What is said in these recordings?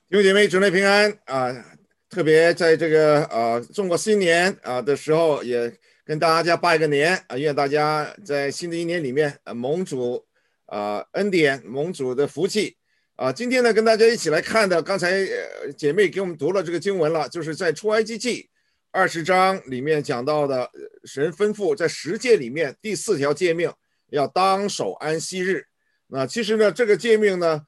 弟兄姐妹，主内平安特别在这个中国新年的时候，也跟大家拜个年愿大家在新的一年里面蒙主恩典，蒙主的福气今天呢，跟大家一起来看的，刚才姐妹给我们读了这个经文了，就是在出埃及记20章里面讲到的，神吩咐在10诫里面第4条诫命要当守安息日。那其实呢，这个诫命呢，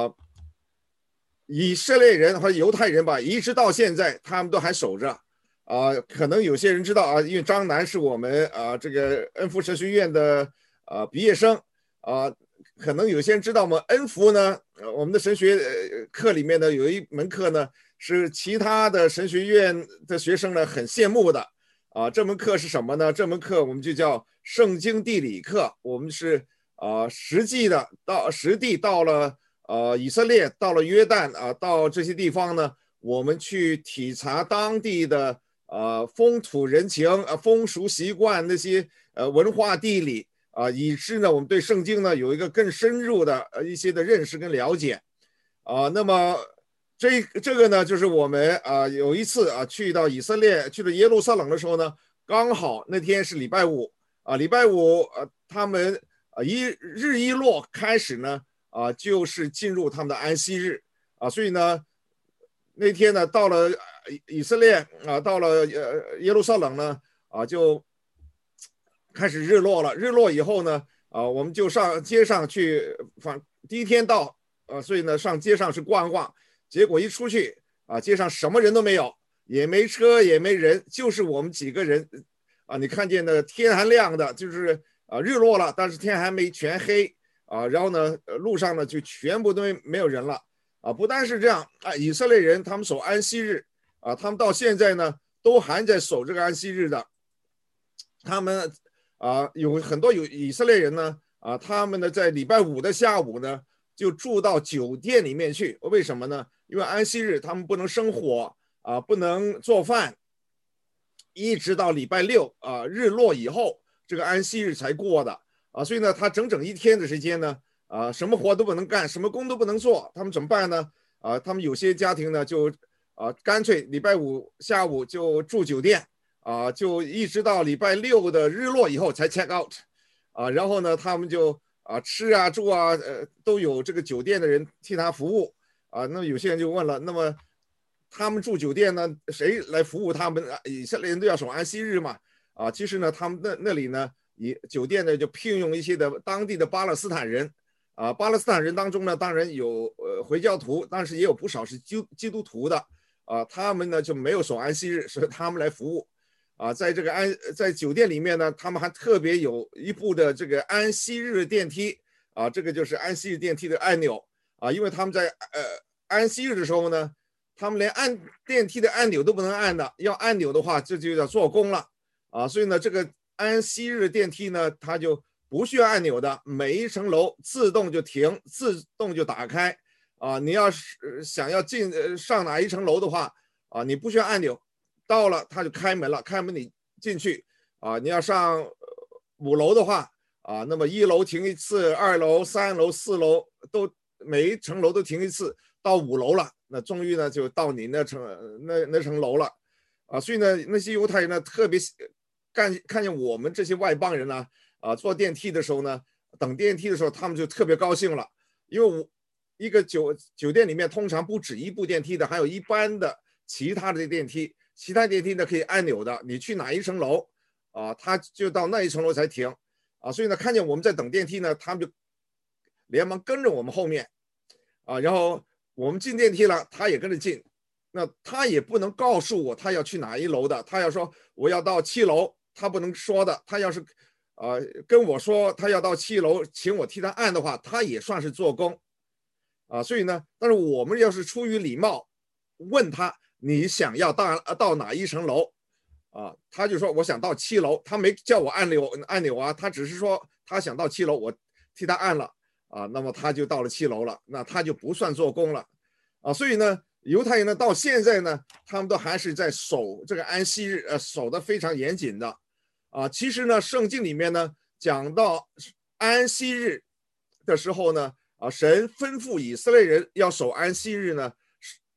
以色列人或者犹太人吧，一直到现在他们都还守着可能有些人知道因为张楠是我们这个恩福神学院的毕业生可能有些人知道我们恩福呢，我们的神学课里面呢有一门课呢是其他的神学院的学生呢很羡慕的这门课是什么呢？这门课我们就叫圣经地理课，我们是实地到了以色列，到了约旦到这些地方呢，我们去体察当地的风土人情风俗习惯那些文化地理以致呢我们对圣经呢有一个更深入的一些的认识跟了解那么这个呢就是我们有一次去到以色列去了耶路撒冷的时候呢，刚好那天是礼拜五礼拜五他们日一落开始呢就是进入他们的安息日所以呢那天呢到了以色列到了耶路撒冷呢就开始日落了。日落以后呢我们就上街上去第一天到所以呢上街上去逛逛，结果一出去街上什么人都没有，也没车也没人，就是我们几个人你看见的天还亮的，就是日落了，但是天还没全黑然后呢路上呢就全部都没有人了不但是这样以色列人他们守安息日他们到现在呢都还在守这个安息日的。他们有很多有以色列人呢他们呢在礼拜五的下午呢就住到酒店里面去，为什么呢？因为安息日他们不能生火不能做饭，一直到礼拜六日落以后，这个安息日才过的所以呢他整整一天的时间呢什么活都不能干，什么工都不能做，他们怎么办呢他们有些家庭呢就干脆礼拜五下午就住酒店就一直到礼拜六的日落以后才 check out然后呢他们就吃住都有这个酒店的人替他服务那么有些人就问了，那么他们住酒店呢谁来服务他们以色列人都要守安息日嘛其实呢他们那里呢酒店呢就聘用一些的当地的巴勒斯坦人巴勒斯坦人当中呢当然有回教徒，但是也有不少是基督徒的他们呢就没有守安息日，是他们来服务在这个在酒店里面呢，他们还特别有一部的这个安息日电梯这个就是安息日电梯的按钮因为他们在安息日的时候呢，他们连按电梯的按钮都不能按的，要按钮的话这就要做工了所以呢这个安息日电梯呢它就不需要按钮的，每一层楼自动就停，自动就打开你要是想要上哪一层楼的话你不需要按钮，到了他就开门了，开门你进去你要上5楼的话那么1楼停一次，2楼3楼4楼都每一层楼都停一次，到5楼了，那终于呢就到你那层楼了所以呢那些犹太人呢特别看见我们这些外邦人呢坐电梯的时候呢，等电梯的时候他们就特别高兴了，因为一个酒店里面通常不止一部电梯的，还有一般的其他的电梯，其他电梯呢可以按钮的，你去哪一层楼他就到那一层楼才停所以呢看见我们在等电梯呢，他们就连忙跟着我们后面然后我们进电梯了，他也跟着进，那他也不能告诉我他要去哪一楼的，他要说我要到7楼，他不能说的，他要是跟我说他要到7楼，请我替他按的话，他也算是做工所以呢，但是我们要是出于礼貌问他你想要到哪一层楼他就说我想到7楼，他没叫我按钮他只是说他想到7楼，我替他按了那么他就到了7楼了，那他就不算做工了所以呢犹太人呢到现在呢他们都还是在守这个安息日守得非常严谨的其实呢圣经里面呢讲到安息日的时候呢神吩咐以色列人要守安息日呢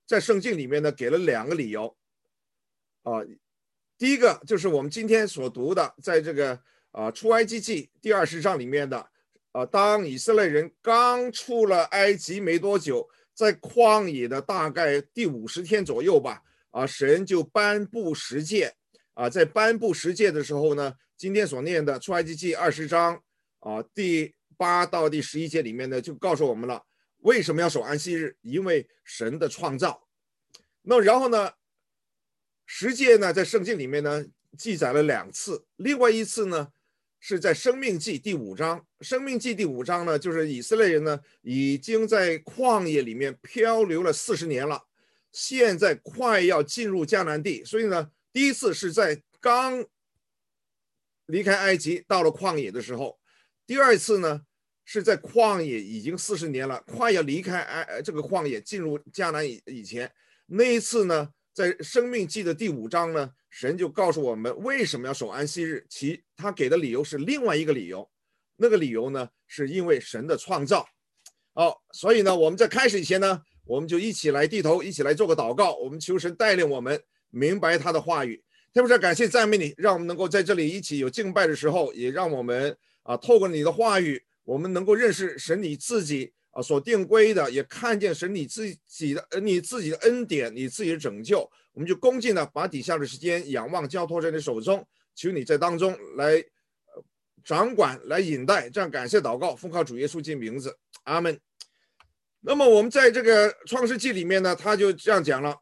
在圣经里面呢给了2个理由啊。第一个就是我们今天所读的，在这个出埃及记第20章里面的当以色列人刚出了埃及没多久，在旷野的大概第50天左右吧，神就颁布十诫在颁布十诫的时候呢，今天所念的出埃及记20章第8到第11节里面呢，就告诉我们了为什么要守安息日，因为神的创造。那然后呢，十诫呢在圣经里面呢记载了2次，另外一次呢是在生命记第5章。生命记第5章呢，就是以色列人呢已经在旷野里面漂流了40年了，现在快要进入迦南地，所以呢第一次是在刚离开埃及到了旷野的时候，第二次呢是在旷野已经40年了，快要离开这个旷野进入迦南以前。那一次呢，在生命记的第5章呢，神就告诉我们为什么要守安息日，他给的理由是另外一个理由，那个理由呢是因为神的创造。所以呢我们在开始以前呢，我们就一起来低头，一起来做个祷告，我们求神带领我们明白他的话语。天父，感谢赞美你，让我们能够在这里一起有敬拜的时候，也让我们透过你的话语，我们能够认识神你自己所定规的，也看见神你自己的恩典，你自己的拯救。我们就恭敬的把底下的时间仰望交托在你手中，求你在当中来掌管，来引带。这样感谢祷告，奉靠主耶稣基督名字，阿们。那么我们在这个创世纪里面呢，他就这样讲了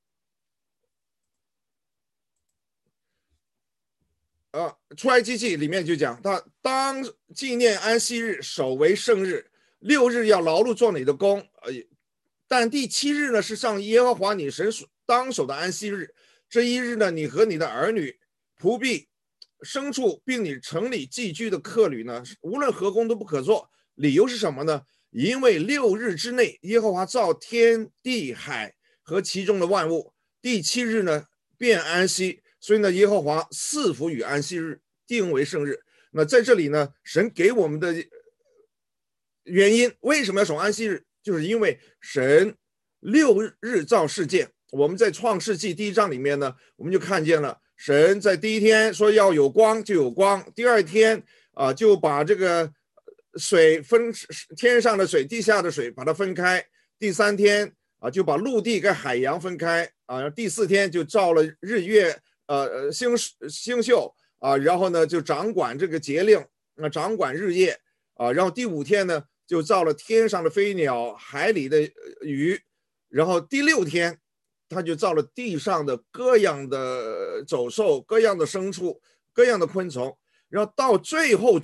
出埃及记里面就讲，他当纪念安息日，守为圣日，6日要劳碌做你的工，但第7日呢是上耶和华你神当守的安息日。这一日呢，你和你的儿女、仆婢、牲畜，并你城里寄居的客旅呢，无论何工都不可做。理由是什么呢？因为6日之内，耶和华造天地海和其中的万物，第7日呢便安息。所以呢，耶和华赐福与安息日，定为圣日。那在这里呢，神给我们的原因，为什么要守安息日，就是因为神6日造世界。我们在创世纪第1章里面呢，我们就看见了神在第1天说要有光就有光，第2天就把这个水分，天上的水地下的水把它分开，第3天就把陆地跟海洋分开第4天就造了日月星宿然后呢就掌管这个节令掌管日夜然后第5天呢就造了天上的飞鸟，海里的鱼，然后第6天他就造了地上的各样的走兽，各样的牲畜，各样的昆虫，然后到最后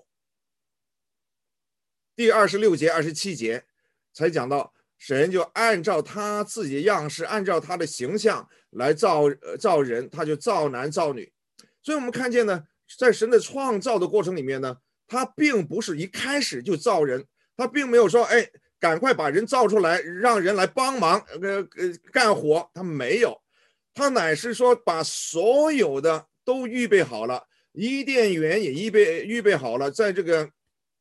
第26节27节才讲到神就按照他自己的样式，按照他的形象来造人，他就造男造女。所以我们看见呢，在神的创造的过程里面呢，他并不是一开始就造人，他并没有说赶快把人造出来，让人来帮忙干活，他没有，他乃是说把所有的都预备好了，伊甸园也预备好了。在这个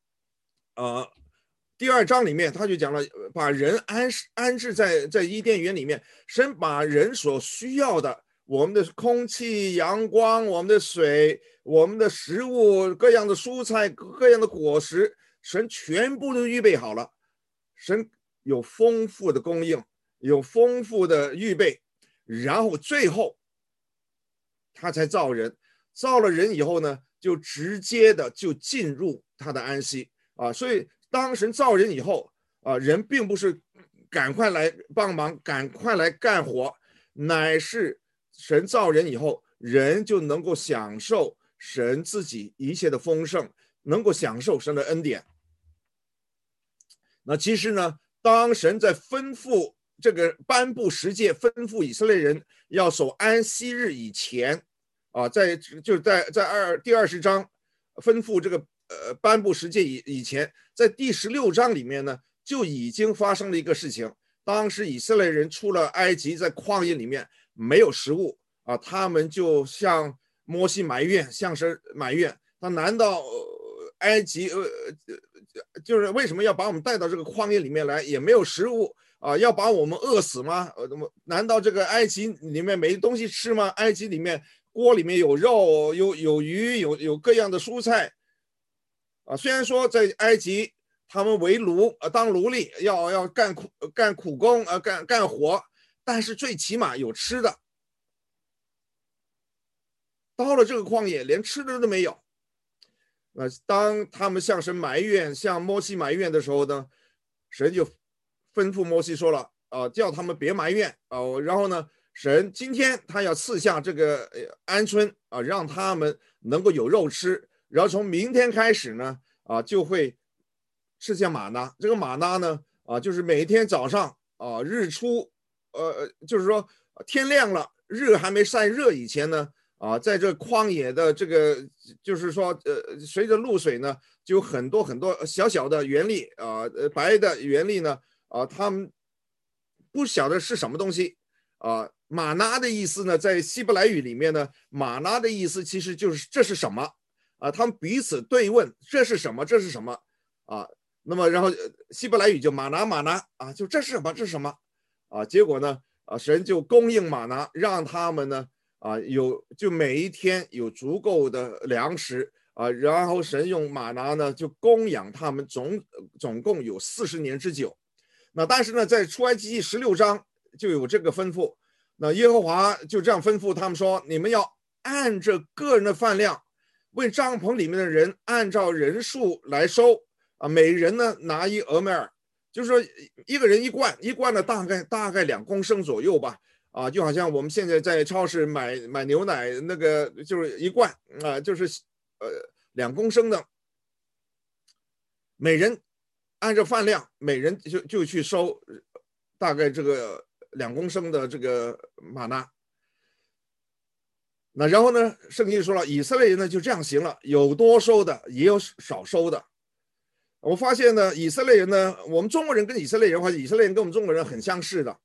第2章里面他就讲了，把人安置在伊甸园里面，神把人所需要的，我们的空气、阳光、我们的水、我们的食物、各样的蔬菜、各样的果实，神全部都预备好了。神有丰富的供应，有丰富的预备，然后最后他才造人。造了人以后呢，就直接的就进入他的安息所以当神造人以后人并不是赶快来帮忙，赶快来干活，乃是神造人以后，人就能够享受神自己一切的丰盛，能够享受神的恩典。那其实呢，当神在吩咐这个颁布十诫，吩咐以色列人要守安息日以前在第20章吩咐这个颁布十诫以前，在第16章里面呢，就已经发生了一个事情。当时以色列人出了埃及，在旷野里面没有食物他们就向摩西埋怨，向神埋怨，他难道埃及就是为什么要把我们带到这个旷野里面来，也没有食物要把我们饿死吗？难道这个埃及里面没东西吃吗？埃及里面锅里面有肉，有鱼，有各样的蔬菜虽然说在埃及他们为奴当奴隶，要干苦工干活，但是最起码有吃的。到了这个旷野，连吃的都没有。当他们向神埋怨，向摩西埋怨的时候呢，神就吩咐摩西说了叫他们别埋怨然后呢，神今天他要赐下这个鹌鹑让他们能够有肉吃，然后从明天开始呢就会赐下玛纳。这个玛纳呢就是每天早上日出就是说天亮了，日还没晒热以前呢在这旷野的这个，就是说，随着露水呢，就有很多很多小小的圆粒白的圆粒呢，他们不晓得是什么东西玛拿的意思呢，在希伯来语里面呢，玛拿的意思其实就是这是什么他们彼此对问这是什么，这是什么那么然后希伯来语就玛拿就这是什么，这是什么结果呢神就供应玛拿，让他们呢。就每一天有足够的粮食然后神用玛拿呢就供养他们总共有40年之久。那但是呢，在出埃及记16章就有这个吩咐，那耶和华就这样吩咐他们说：你们要按着个人的饭量，为帐篷里面的人按照人数来收每人呢拿1俄梅尔，就是说一个人一罐，一罐呢大概2公升左右吧。就好像我们现在在超市买牛奶那个就是一罐就是2公升的，每人按照饭量，每人就去收大概这个2公升的这个玛纳。那然后呢，圣经说了，以色列人呢就这样行了，有多收的，也有少收的。我发现呢，以色列人呢，我们中国人跟以色列人，或者以色列人跟我们中国人很相似的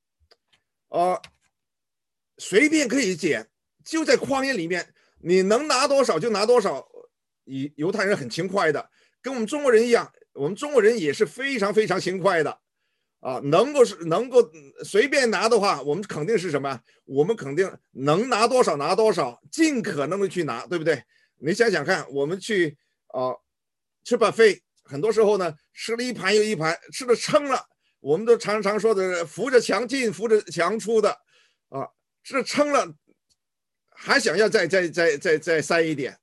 随便可以捡，就在旷野里面，你能拿多少就拿多少。犹太人很勤快的，跟我们中国人一样，我们中国人也是非常非常勤快的能够随便拿的话，我们肯定是什么？我们肯定能拿多少拿多少，尽可能的去拿，对不对？你想想看，我们去吃buffet，很多时候呢，吃了一盘又一盘，吃的撑了，我们都常常说的扶着墙进，扶着墙出的吃撑了，还想要再塞一点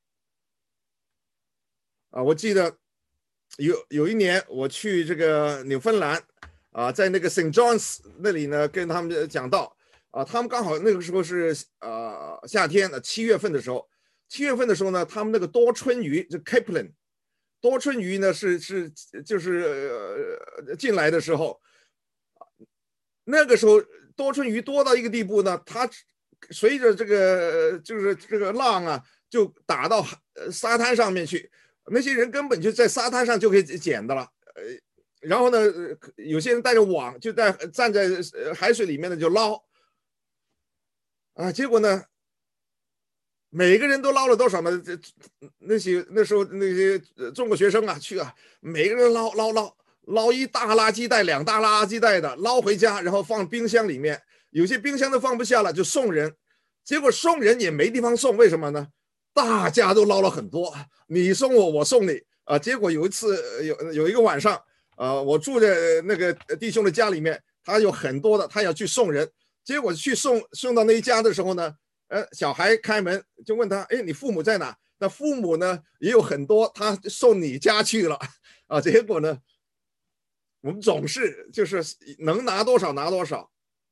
我记得有一年我去这个纽芬兰在那个 St. John's 那里呢，跟他们讲道他们刚好那个时候是夏天7月份的时候，7月份的时候呢，他们那个多春鱼就 Capelin 多春鱼呢就是进来的时候，那个时候多春鱼多到一个地步呢，它随着这个就是这个浪就打到沙滩上面去，那些人根本就在沙滩上就可以捡的了然后呢，有些人带着网就站在海水里面呢就捞结果呢，每个人都捞了多少呢？那时候那些中国学生去每个人捞一大垃圾袋、2大垃圾袋的捞回家，然后放冰箱里面，有些冰箱都放不下了，就送人。结果送人也没地方送，为什么呢？大家都捞了很多，你送我，我送你结果有一次有一个晚上我住在那个弟兄的家里面，他有很多的，他要去送人，结果去送到那一家的时候呢，小孩开门就问他，你父母在哪？那父母呢也有很多，他送你家去了结果呢，我们总是就是能拿多少拿多少，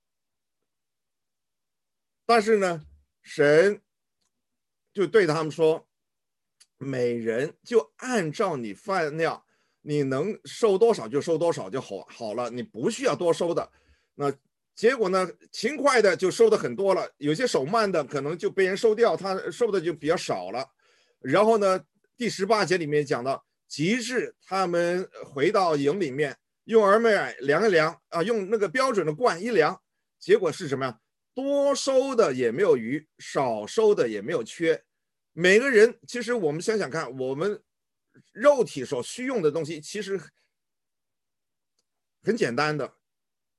但是呢，神就对他们说，每人就按照你饭量，你能收多少就收多少就好了，你不需要多收的。那结果呢，勤快的就收的很多了，有些手慢的可能就被人收掉，他收的就比较少了。然后呢，第18节里面讲到，及至他们回到营里面，用俄梅尔量一量用那个标准的罐一量，结果是什么呀？多收的也没有余，少收的也没有缺。每个人其实我们想想看，我们肉体所需用的东西其实很简单的，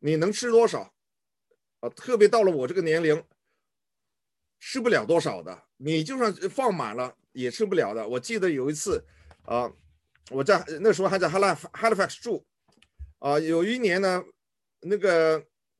你能吃多少啊？特别到了我这个年龄，吃不了多少的，你就算放满了也吃不了的。我记得有一次啊，我在那时候还在 Halifax 住啊，有一年呢，那个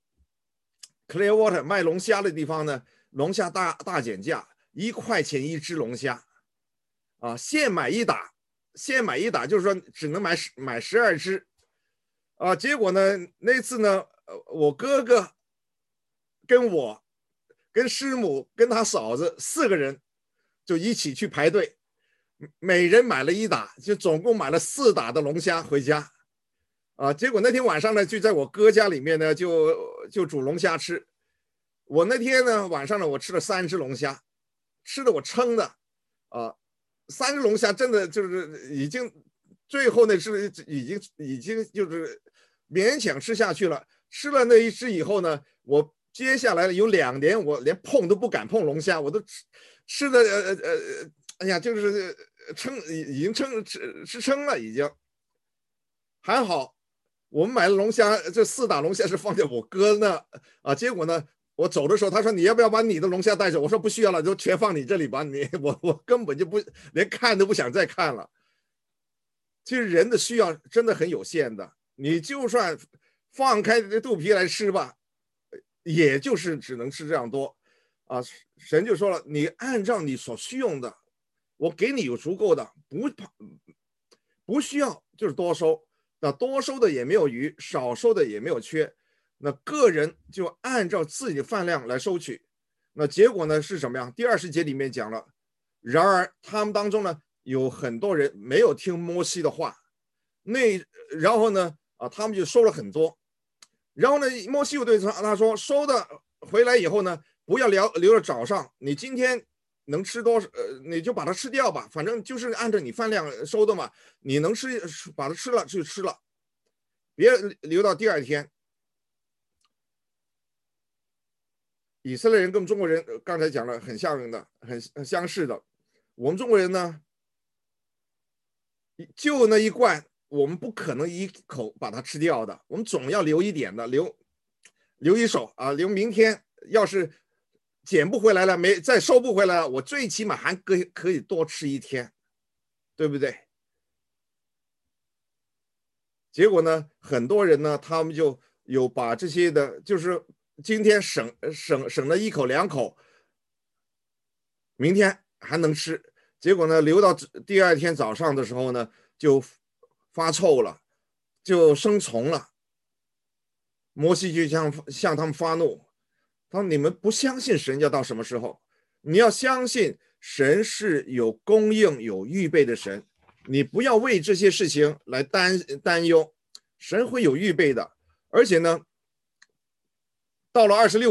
Clearwater 卖龙虾的地方呢，龙虾大减价，1块钱1只龙虾啊，现买一打，就是说只能买12只啊。结果呢，那次呢，我哥哥跟我跟师母跟他嫂子4个人就一起去排队，每人买了一打，就总共买了4打的龙虾回家啊。结果那天晚上呢，就在我哥家里面呢，就煮龙虾吃。我那天呢晚上呢，我吃了3只龙虾，吃的我撑的啊，3只龙虾真的就是已经最后那是已经就是勉强吃下去了。吃了那一只以后呢，我接下来有2年我连碰都不敢碰龙虾，我都吃的哎呀，就是已经吃撑了已经。还好我们买了龙虾，这4打龙虾是放在我哥那啊，结果呢，我走的时候，他说你要不要把你的龙虾带走？我说不需要了，就全放你这里吧。我根本就不连看都不想再看了。其实人的需要真的很有限的，你就算放开肚皮来吃吧，也就是只能吃这样多啊。神就说了，你按照你所需用的，我给你有足够的，不需要就是多收。那多收的也没有余，少收的也没有缺。那个人就按照自己的饭量来收取。那结果呢是什么样？第20节里面讲了，然而他们当中呢有很多人没有听摩西的话，然后呢他们就收了很多。然后呢，摩西又对他说，收的回来以后呢，不要留着早上，你今天能吃多少你就把它吃掉吧，反正就是按照你饭量收的嘛，你能吃把它吃了就吃了，别留到第2天。以色列人跟中国人刚才讲了很像的，很相似的。我们中国人呢，就那一罐，我们不可能一口把它吃掉的，我们总要留一点的，留一手啊，留明天要是捡不回来了，再收不回来了，我最起码还可以多吃1天，对不对？结果呢，很多人呢，他们就有把这些的，就是今天省了1口2口，明天还能吃，结果呢，留到第2天早上的时候呢，就发臭了，就生虫了。摩西就向他们发怒，他说：“你们不相信神要到什么时候？你要相信神是有供应、有预备的神，你不要为这些事情来担忧，神会有预备的。而且呢，到了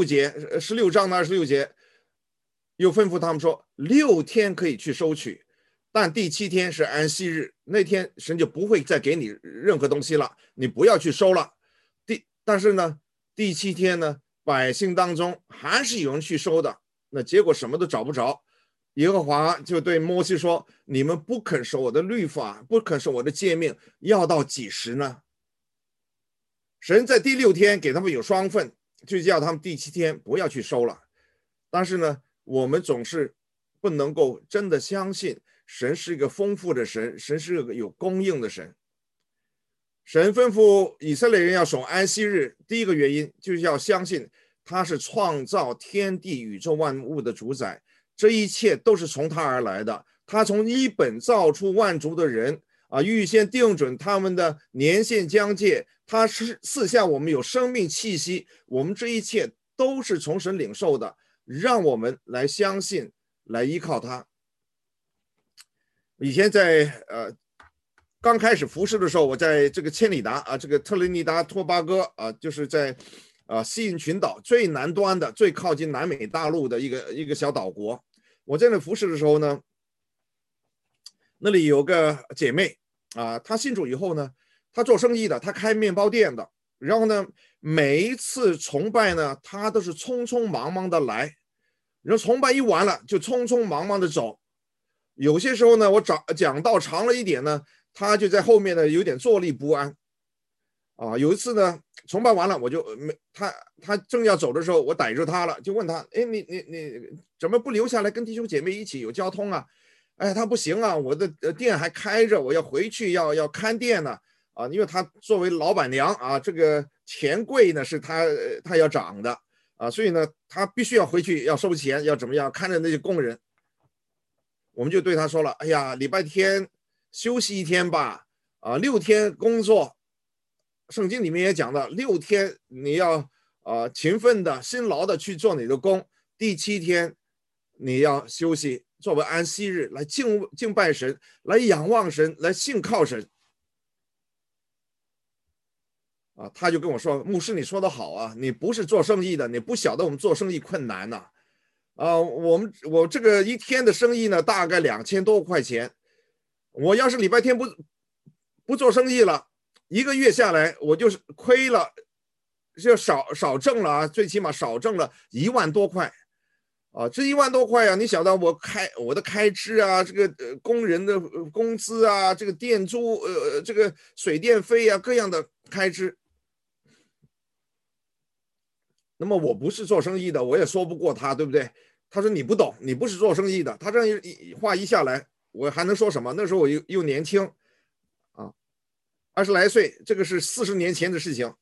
16章的26节，又吩咐他们说，6天可以去收取，但第7天是安息日，那天神就不会再给你任何东西了，你不要去收了。但是呢，第7天呢，百姓当中还是有人去收的，那结果什么都找不着。耶和华就对摩西说：你们不肯守我的律法，不肯守我的诫命，要到几时呢？神在第6天给他们有双份，就叫他们第7天不要去收了。但是呢，我们总是不能够真的相信神是一个丰富的神，神是个有供应的神。神吩咐以色列人要守安息日，第一个原因就是要相信他是创造天地宇宙万物的主宰，这一切都是从他而来的。他从一本造出万族的人啊，预先定准他们的年限疆界，他是赐下我们有生命气息，我们这一切都是从神领受的，让我们来相信，来依靠他。以前在刚开始服侍的时候，我在这个千里达啊，这个特立尼达托巴哥啊，就是在西印群岛最南端的、最靠近南美大陆的一个小岛国。我在那服侍的时候呢，那里有个姐妹啊，她信主以后呢，她做生意的，她开面包店的。然后呢，每一次崇拜呢，她都是匆匆忙忙的来，然后崇拜一完了就匆匆忙忙的走。有些时候呢，我讲道长了一点呢，他就在后面呢有点坐立不安有一次呢，崇拜完了，我就没他正要走的时候，我逮着他了，就问他，哎，你怎么不留下来跟弟兄姐妹一起有交通啊？哎，他不行啊，我的店还开着，我要回去要看店呢。因为他作为老板娘啊，这个钱柜呢是他要涨的所以呢，他必须要回去要收钱，要怎么样看着那些工人。我们就对他说了，哎呀，礼拜天休息一天吧，6天工作。圣经里面也讲到，6天你要勤奋的、辛劳的去做你的工，第7天你要休息，作为安息日来敬拜神，来仰望神，来信靠神。他就跟我说，牧师你说的好啊，你不是做生意的，你不晓得我们做生意困难呐。我这个一天的生意呢，大概2000多块钱，我要是礼拜天不做生意了，1个月下来我就是亏了，就少挣了啊，最起码少挣了1万多块这1万多块你晓得我的开支啊，这个工人的工资啊，这个店租这个水电费啊，各样的开支。那么我不是做生意的，我也说不过他，对不对？他说你不懂，你不是做生意的。他这样话一下来，我还能说什么？那时候我又年轻20来岁，这个是40年前的事情。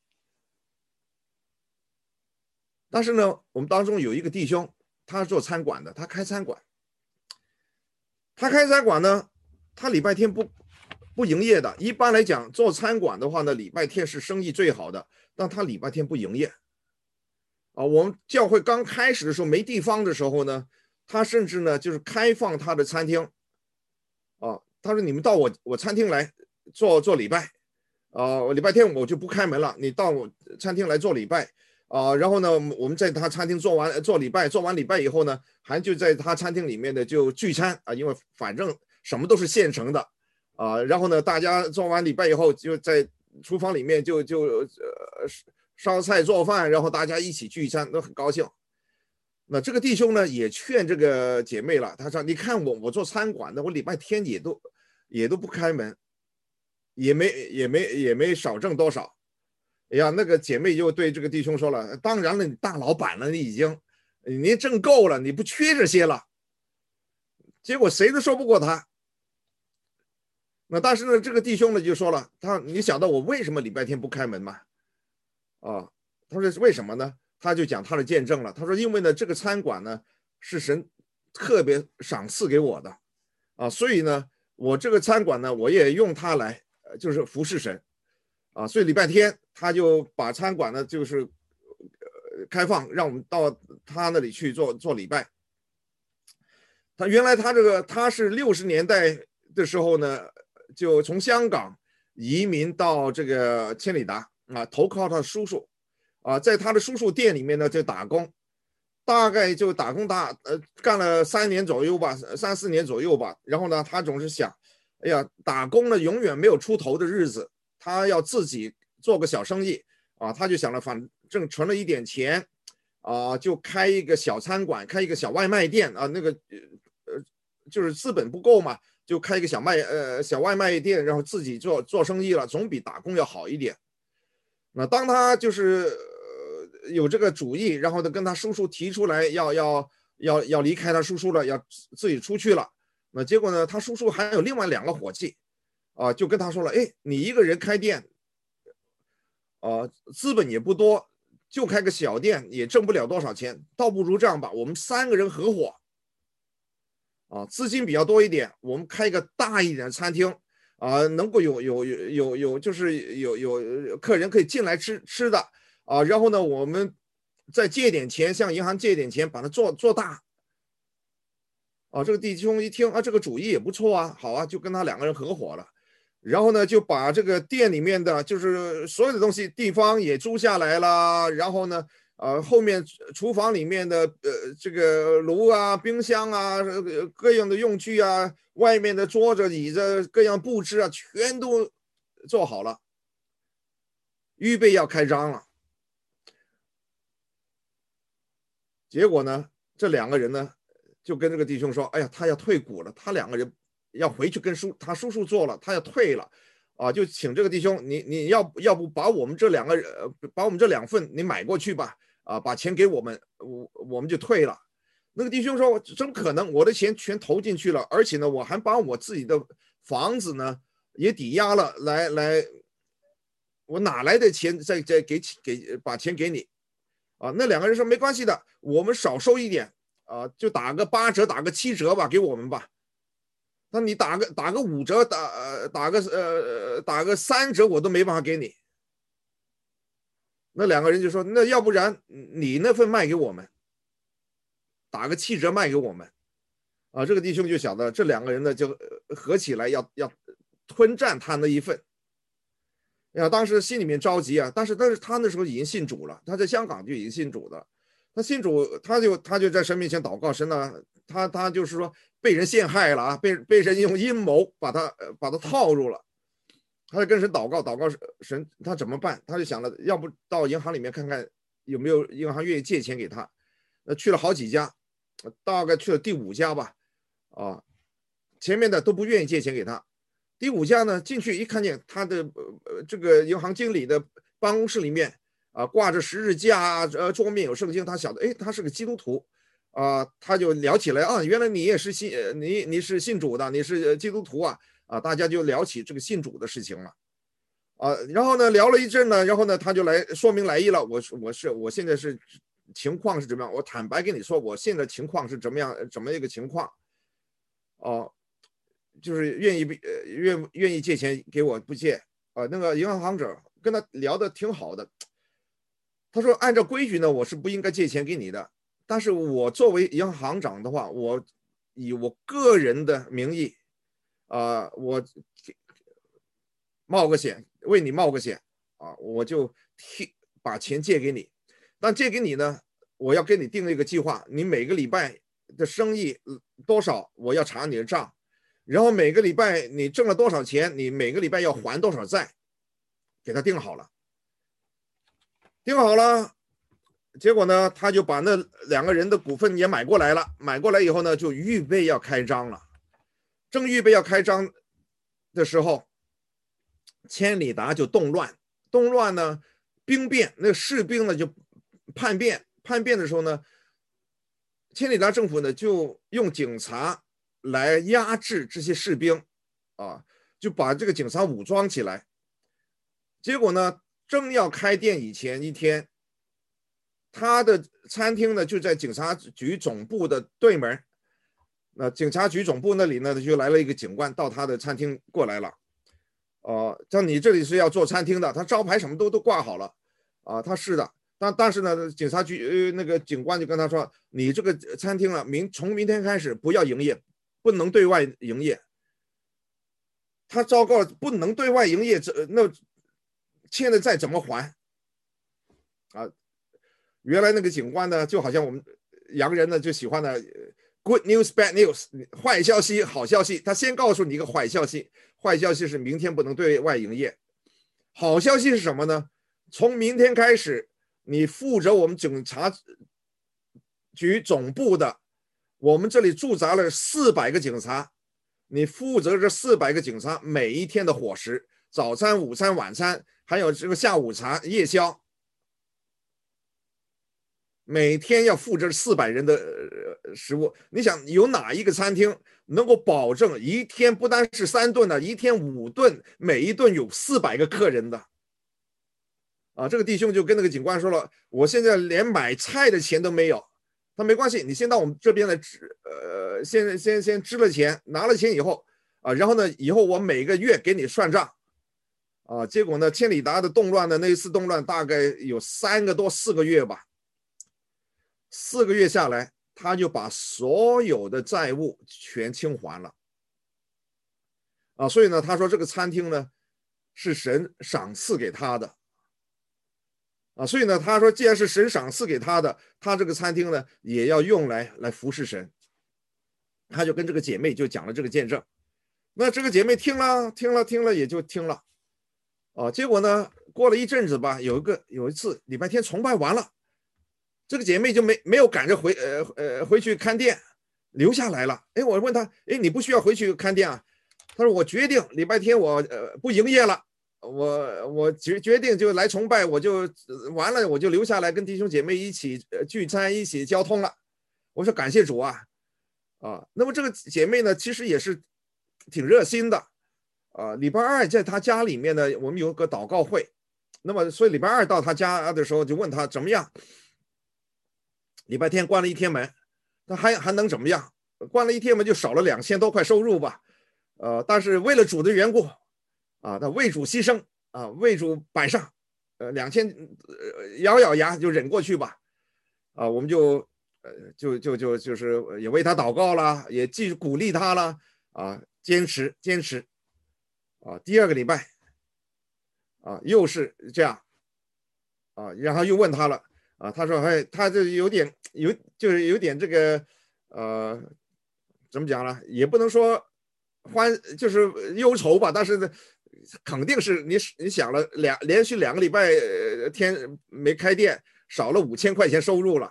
但是呢，我们当中有一个弟兄，他是做餐馆的，他开餐馆。他开餐馆呢，他礼拜天不营业的。一般来讲，做餐馆的话呢，礼拜天是生意最好的，但他礼拜天不营业。我们教会刚开始的时候没地方的时候呢，他甚至呢就是开放他的餐厅他说你们到我餐厅来做礼拜礼拜天我就不开门了，你到我餐厅来做礼拜然后呢我们在他餐厅做礼拜，做完礼拜以后呢，还就在他餐厅里面的就聚餐因为反正什么都是现成的然后呢大家做完礼拜以后就在厨房里面就烧菜做饭，然后大家一起聚餐，都很高兴。那这个弟兄呢，也劝这个姐妹了，他说：“你看我做餐馆的，我礼拜天也都不开门，也没少挣多少。”哎呀，那个姐妹就对这个弟兄说了：“当然了，你大老板了，你挣够了，你不缺这些了。”结果谁都说不过他。但是呢，这个弟兄呢就说了：“你晓得我为什么礼拜天不开门吗？”他说为什么呢？他就讲他的见证了。他说因为呢这个餐馆呢是神特别赏赐给我的所以呢我这个餐馆呢我也用它来就是服侍神所以礼拜天他就把餐馆呢就是开放，让我们到他那里去做礼拜。原来他是60年代的时候呢，就从香港移民到这个千里达投靠他叔叔在他的叔叔店里面呢就打工，大概就打工干了3年左右吧，3、4年左右吧。然后呢他总是想，哎呀，打工呢永远没有出头的日子，他要自己做个小生意他就想了，反正存了一点钱就开一个小餐馆，开一个小外卖店那个就是资本不够嘛，就开一个小外卖店，然后自己做生意了，总比打工要好一点。那当他就是有这个主意，然后呢跟他叔叔提出来要离开他叔叔了，要自己出去了。那结果呢，他叔叔还有另外2个伙计就跟他说了，哎，你一个人开店资本也不多，就开个小店也挣不了多少钱，倒不如这样吧，我们3个人合伙资金比较多一点，我们开一个大一点的餐厅能够有就是有客人可以进来吃的然后呢我们再借点钱，向银行借点钱，把它做大这个弟兄一听这个主意也不错好就跟他2个人合伙了。然后呢就把这个店里面的就是所有的东西地方也租下来了，然后呢后面厨房里面的这个炉冰箱各样的用具外面的桌子椅子各样布置全都做好了，预备要开张了。结果呢这2个人呢就跟这个弟兄说，哎呀，他要退股了，他2个人要回去跟他叔叔做了，他要退了啊，就请这个弟兄，你要不把我们这把我们这2份你买过去吧，啊，把钱给我们，我们就退了。那个弟兄说，怎么可能？我的钱全投进去了，而且呢，我还把我自己的房子呢也抵押了，我哪来的钱再把钱给你？啊，那2个人说没关系的，我们少收一点啊，就打个8折，打个7折吧，给我们吧。那你打个5折，打个3折，我都没办法给你。那2个人就说，那要不然你那份卖给我们，打个7折卖给我们。啊，这个弟兄就晓得这2个人呢就合起来要吞占他那一份。当时心里面着急啊，但是他那时候已经信主了，他在香港就已经信主了。他信主，他就在神面前祷告，神呢，他就是说被人陷害了啊，被人用阴谋把他套入了。他就跟神祷告神他怎么办？他就想了，要不到银行里面看看有没有银行愿意借钱给他。那去了好几家，大概去了第5家吧，啊，前面的都不愿意借钱给他。第5家呢，进去一看见他的这个银行经理的办公室里面啊，挂着十字架，桌面有圣经，他晓得，他是个基督徒啊，他就聊起来啊，原来你也是你是信主的，你是基督徒啊，大家就聊起这个信主的事情了啊，然后呢聊了一阵呢，然后呢他就来说明来意了，我现在是情况是怎么样，我坦白跟你说，我现在情况是怎么一个情况哦。就是愿意借钱给我不借啊？那个银行者跟他聊得挺好的，他说按照规矩呢，我是不应该借钱给你的，但是我作为银行行长的话，我以我个人的名义我冒个险，为你冒个险啊，我就把钱借给你，但借给你呢，我要跟你定一个计划，你每个礼拜的生意多少，我要查你的账。然后每个礼拜你挣了多少钱，你每个礼拜要还多少债，给他定好了。结果呢，他就把那2个人的股份也买过来了。买过来以后呢，就预备要开张了。正预备要开张的时候，千里达就动乱呢，兵变，那个士兵呢就叛变的时候呢，千里达政府呢就用警察来压制这些士兵啊，就把这个警察武装起来。结果呢，正要开店以前一天，他的餐厅呢就在警察局总部的对门。那警察局总部那里呢，就来了一个警官到他的餐厅过来了。像你这里是要做餐厅的，他招牌什么都挂好了啊，他是的。但是呢，警察局那个警官就跟他说，你这个餐厅啊，从明天开始不要营业。不能对外营业，他糟糕了，不能对外营业，那欠的债怎么还啊？原来那个警官呢，就好像我们洋人呢就喜欢的 good news bad news， 坏消息好消息，他先告诉你一个坏消息，坏消息是明天不能对外营业，好消息是什么呢？从明天开始，你负责我们警察局总部的。我们这里驻扎了400个警察，你负责这400个警察每一天的伙食，早餐、午餐、晚餐，还有这个下午茶、夜宵，每天要负责400人的食物。你想有哪一个餐厅能够保证一天不单是3顿的，一天5顿，每一顿有400个客人的？啊，这个弟兄就跟那个警官说了，我现在连买菜的钱都没有。他没关系，你先到我们这边来先支了钱，拿了钱以后啊，然后呢，以后我每个月给你算账啊。结果呢，千里达的动乱呢，那一次动乱大概有3个多4个月吧，4个月下来，他就把所有的债务全清还了啊。所以呢，他说这个餐厅呢是神赏赐给他的。所以呢，他说，既然是神赏赐给他的，他这个餐厅呢，也要用来服侍神。他就跟这个姐妹就讲了这个见证。那这个姐妹听了也就听了。结果呢，过了一阵子吧，有一次礼拜天崇拜完了，这个姐妹就没有赶着回去看店，留下来了。我问她，你不需要回去看店啊？ 他说我决定礼拜天我不营业了，我决定就来崇拜，我就完了，我就留下来跟弟兄姐妹一起聚餐，一起交通了。我说感谢主啊，那么这个姐妹呢，其实也是挺热心的，礼拜二在她家里面呢，我们有个祷告会，那么所以礼拜二到她家的时候就问她怎么样，礼拜天关了一天门，那还能怎么样？关了一天门就少了2000多块收入吧，但是为了主的缘故，那为主牺牲为主摆上，2000咬牙就忍过去吧，我们就是也为他祷告了，也继续鼓励他了，坚持，第二个礼拜又是这样，然后又问他了，他说他这就是有点这个怎么讲呢？也不能说就是忧愁吧，但是呢，肯定是你想了连续2个礼拜天没开店，少了5000块钱收入了，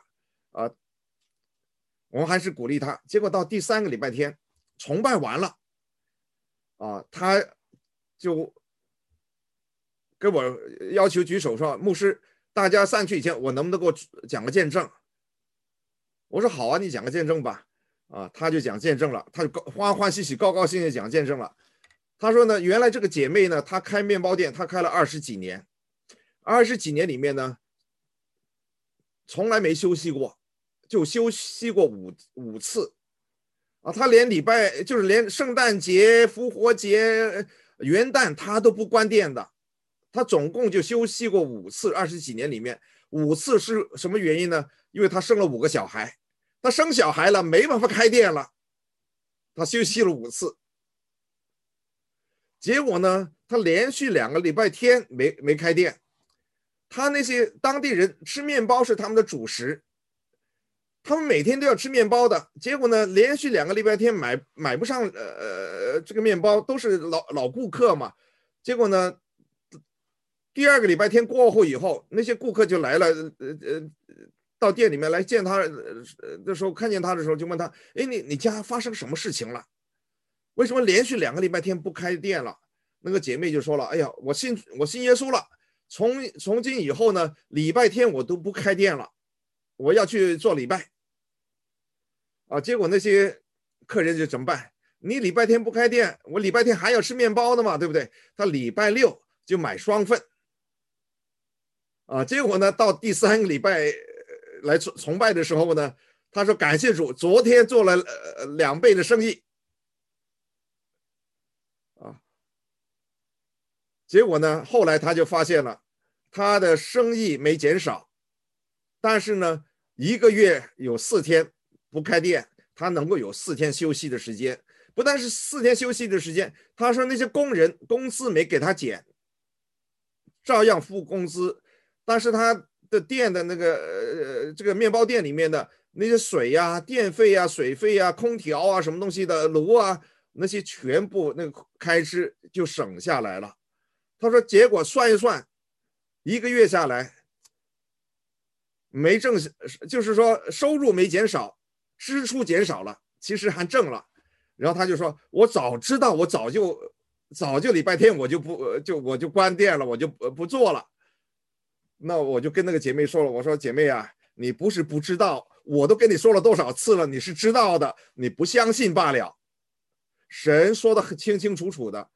我们还是鼓励他。结果到第3个礼拜天，崇拜完了，他就跟我要求举手说：“牧师，大家散去以前，我能不能给我讲个见证？”我说：“好啊，你讲个见证吧。”他就讲见证了，他就欢欢喜喜、高高兴兴讲见证了。他说呢，原来这个姐妹呢，她开面包店，她开了20几年，20几年里面呢，从来没休息过，就休息过五次，他连就是连圣诞节、复活节、元旦他都不关店的，他总共就休息过5次，20几年里面5次是什么原因呢？因为他生了5个小孩，他生小孩了没办法开店了，他休息了5次。结果呢，他连续2个礼拜天没开店，他那些当地人吃面包是他们的主食，他们每天都要吃面包的。结果呢，连续2个礼拜天买不上这个面包，都是老顾客嘛。结果呢，第2个礼拜天过后以后，那些顾客就来了，到店里面来见他的时候，看见他的时候就问他：“哎，你家发生什么事情了？为什么连续2个礼拜天不开店了？”那个姐妹就说了：“哎呀，我信耶稣了，从今以后呢，礼拜天我都不开店了，我要去做礼拜。”结果那些客人就怎么办？你礼拜天不开店，我礼拜天还要吃面包的嘛，对不对？他礼拜6就买双份。结果呢，到第3个礼拜来崇拜的时候呢，他说感谢主，昨天做了2倍的生意。结果呢，后来他就发现了，他的生意没减少，但是呢，1个月有4天不开店，他能够有4天休息的时间。不但是4天休息的时间，他说那些工人工资没给他减，照样付工资，但是他的店的那个这个面包店里面的那些水呀、电费呀、水费呀、空调啊、什么东西的炉啊，那些全部那个开支就省下来了。他说结果算一算，1个月下来没挣，就是说收入没减少，支出减少了，其实还挣了。然后他就说：“我早知道，我早就礼拜天我就关店了，我就不做了。”那我就跟那个姐妹说了，我说：“姐妹啊，你不是不知道，我都跟你说了多少次了，你是知道的，你不相信罢了。神说的很清清楚楚的，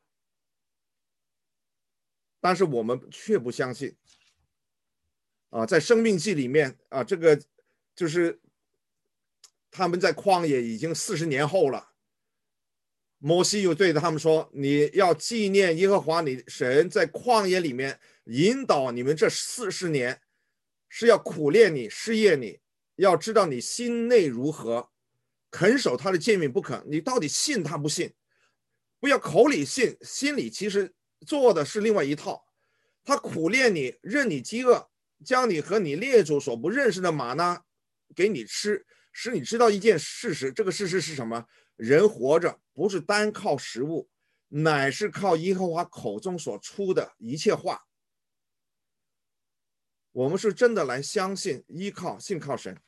但是我们却不相信。”在生命记里面这个就是他们在旷野已经40年后了，摩西又对着他们说：“你要纪念耶和华你神在旷野里面引导你们这40年，是要苦练你、试验你，要知道你心内如何，肯守他的诫命不肯。你到底信他不信？不要口里信，心里其实做的是另外一套。他苦练你，任你饥饿，将你和你列祖所不认识的玛纳给你吃，使你知道一件事实。这个事实是什么？人活着不是单靠食物，乃是靠耶和华口中所出的一切话。”我们是真的来相信、信靠神。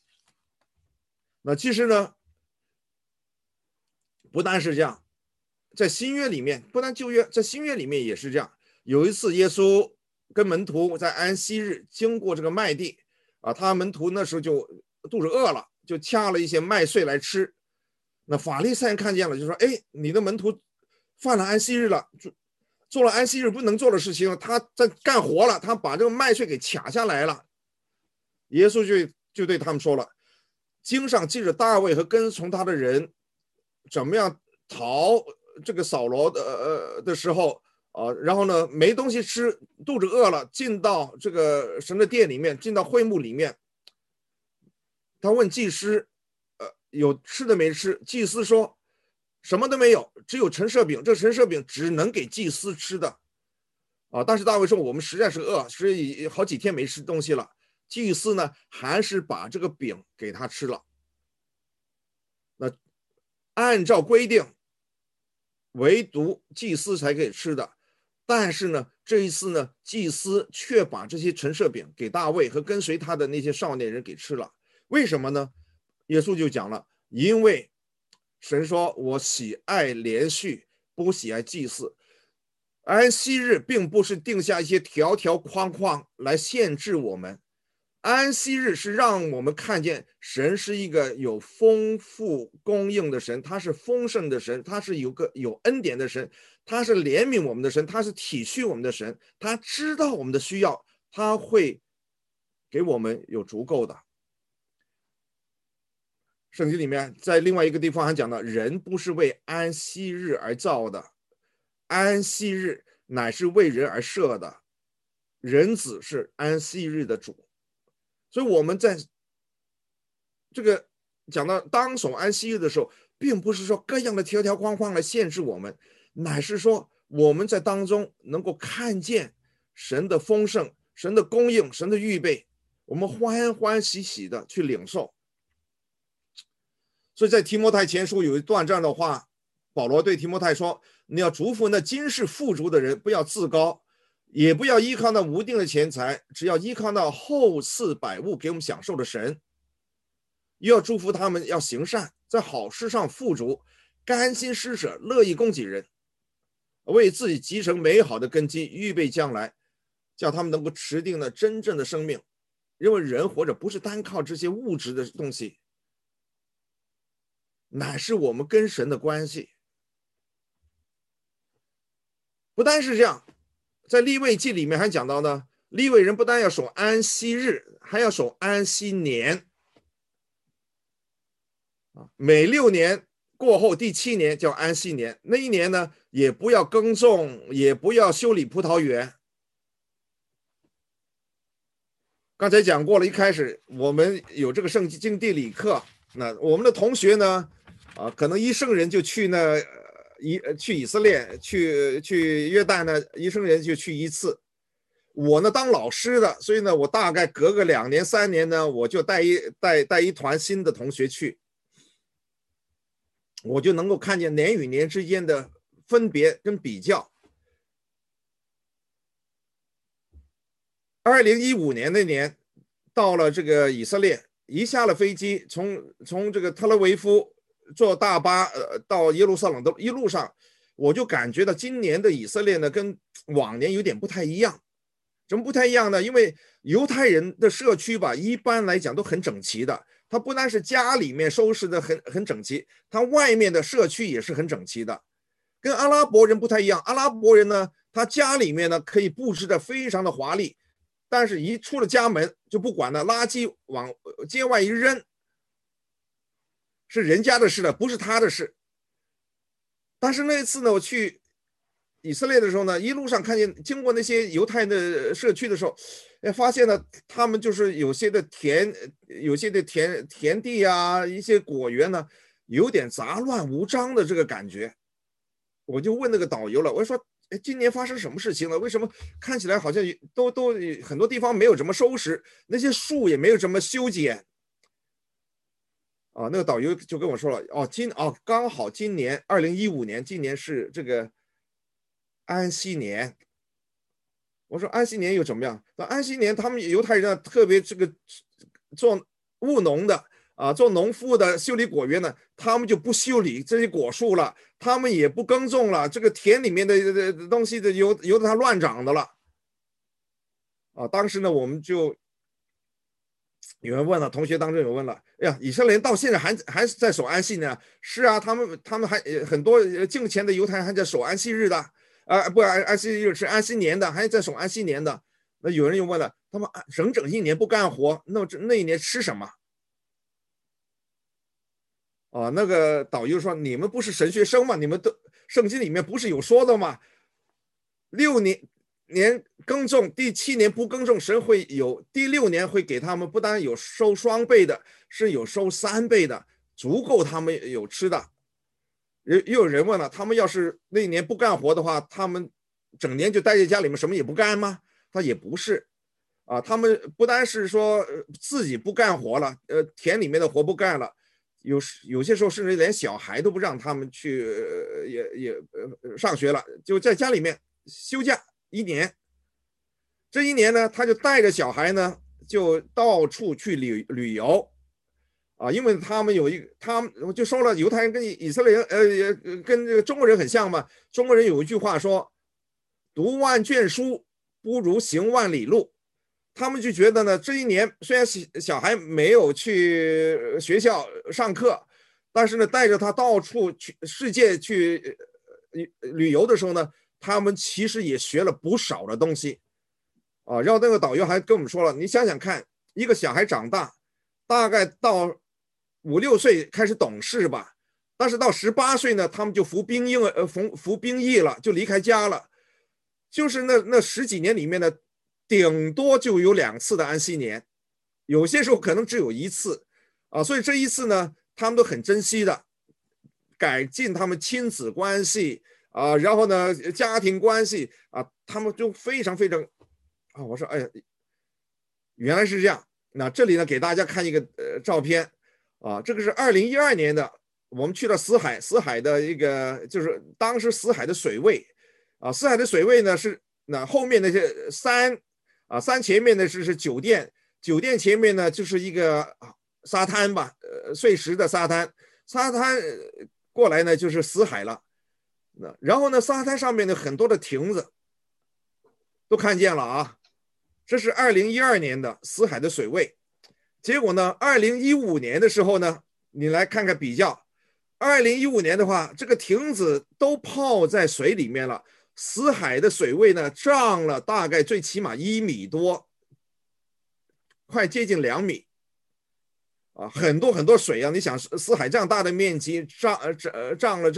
那其实呢，不单是这样， 在新约里面，不但旧约，在新约里面也是这样。有一次，耶稣跟门徒在安息日经过这个麦地啊，他门徒那时候就肚子饿了，就掐了一些麦穗来吃。那法利赛人看见了，就说：“哎，你的门徒犯了安息日了，做了安息日不能做的事情，他在干活了，他把这个麦穗给卡下来了。”耶稣就对他们说了：“经上记着大卫和跟从他的人怎么样逃这个扫罗的时候啊，然后呢没东西吃，肚子饿了，进到这个神的殿里面，进到会幕里面。他问祭司，有吃的没吃？祭司说什么都没有，只有陈设饼。这陈设饼只能给祭司吃的啊。但是大卫说我们实在是饿，是好几天没吃东西了。祭司呢还是把这个饼给他吃了。那按照规定，唯独祭司才可以吃的。但是呢，这一次呢，祭司却把这些陈设饼给大卫和跟随他的那些少年人给吃了。为什么呢？耶稣就讲了，因为神说我喜爱连续，不喜爱祭祀。安息日并不是定下一些条条框框来限制我们，安息日是让我们看见神是一个有丰富供应的神，他是丰盛的神，他是有恩典的神，他是怜悯我们的神，他是体恤我们的神，他知道我们的需要，他会给我们有足够的。圣经里面在另外一个地方还讲到，人不是为安息日而造的，安息日乃是为人而设的，人子是安息日的主。所以我们在这个讲到当守安息日的时候，并不是说各样的条条框框来限制我们，乃是说我们在当中能够看见神的丰盛、神的供应、神的预备，我们欢欢喜喜的去领受。所以在提摩太前书有一段这样的话，保罗对提摩太说：“你要嘱咐那今世富足的人，不要自高，也不要依靠那无定的钱财，只要依靠那厚赐百物给我们享受的神。又要祝福他们要行善，在好事上富足，甘心施舍，乐意供给人，为自己集成美好的根基，预备将来，叫他们能够持定了真正的生命。因为人活着不是单靠这些物质的东西，乃是我们跟神的关系。不单是这样，在利未记里面还讲到呢，利未人不但要守安息日，还要守安息年。每6年过后第7年叫安息年，那一年呢，也不要耕种，也不要修理葡萄园。刚才讲过了，一开始我们有这个圣经地理课，那我们的同学呢，可能一生人就去去以色列，去约旦呢，一生人就去一次。我呢当老师的，所以呢，我大概隔个2年3年呢，我就带一团新的同学去，我就能够看见年与年之间的分别跟比较。2015年那年到了这个以色列，一下了飞机，从这个特勒维夫坐大巴到耶路撒冷的一路上，我就感觉到今年的以色列呢跟往年有点不太一样。怎么不太一样呢？因为犹太人的社区吧，一般来讲都很整齐的，他不单是家里面收拾的很整齐，他外面的社区也是很整齐的。跟阿拉伯人不太一样，阿拉伯人呢，他家里面呢可以布置的非常的华丽，但是一出了家门就不管了，垃圾往街外一扔，是人家的事了，不是他的事。但是那一次呢，我去以色列的时候呢，一路上看见经过那些犹太的社区的时候，发现呢，他们就是有些的田地啊，一些果园呢，有点杂乱无章的这个感觉。我就问那个导游了，我说：“今年发生什么事情了？为什么看起来好像都很多地方没有怎么收拾，那些树也没有怎么修剪？”那个导游就跟我说了：“刚好今年2015年，今年是这个安息年。”我说：“安息年又怎么样？”那安息年他们犹太人特别这个做务农的做农夫的修理果园呢，他们就不修理这些果树了，他们也不耕种了，这个田里面的东西由得它乱长的了。当时呢，我们就有人问了，同学当中有问了，哎呀，以色列人到现在还是在守安息呢？是啊，他们还很多敬虔的犹太人还在守安息日的，不安息日是安息年的，还在守安息年的。那有人又问了，他们整整一年不干活，那一年吃什么？那个导游说，你们不是神学生吗？你们都圣经里面不是有说的吗？6年耕种，第7年不耕种，神会有第6年会给他们，不但有收双倍的，是有收3倍的，足够他们有吃的。又有人问了，他们要是那一年不干活的话，他们整年就待在家里面什么也不干吗？他也不是他们不单是说自己不干活了，田里面的活不干了，有些时候甚至连小孩都不让他们去也上学了，就在家里面休假1年。这1年呢，他就带着小孩呢，就到处去旅游因为他们我就说了，犹太人跟以色列人跟这个中国人很像嘛。中国人有一句话说，读万卷书不如行万里路。他们就觉得呢，这1年虽然小孩没有去学校上课，但是呢，带着他到处去世界去旅游的时候呢，他们其实也学了不少的东西然后那个导游还跟我们说了，你想想看，一个小孩长大，大概到5、6岁开始懂事吧，但是到18岁呢，他们就服兵役了，就离开家了。就是那10几年里面呢，顶多就有2次的安息年，有些时候可能只有1次所以这一次呢，他们都很珍惜的，改进他们亲子关系然后呢，家庭关系他们就非常非常我说哎呀，原来是这样。那这里呢，给大家看一个照片这个是2012年的，我们去了死海的一个，就是当时死海的水位死海的水位呢是那后面那些山前面呢是酒店前面呢就是一个沙滩吧，碎石的沙滩过来呢就是死海了。然后呢，沙滩上面的很多的亭子都看见了这是2012年的死海的水位。结果呢，2015年的时候呢，你来看看比较。2015年的话，这个亭子都泡在水里面了，死海的水位呢涨了大概最起码1米多，快接近2米很多很多水你想死海这样大的面积涨了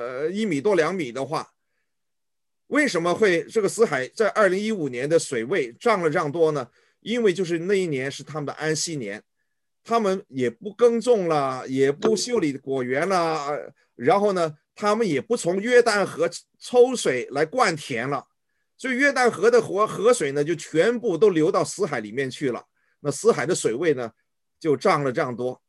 1米多2米的话，为什么会这个死海在2015年的水位涨了这样多呢？因为就是那一年是他们的安息年，他们也不耕种了，也不修理果园了，然后呢，他们也不从约旦河抽水来灌田了，所以约旦河的河水呢就全部都流到死海里面去了。那死海的水位呢就涨了这样多，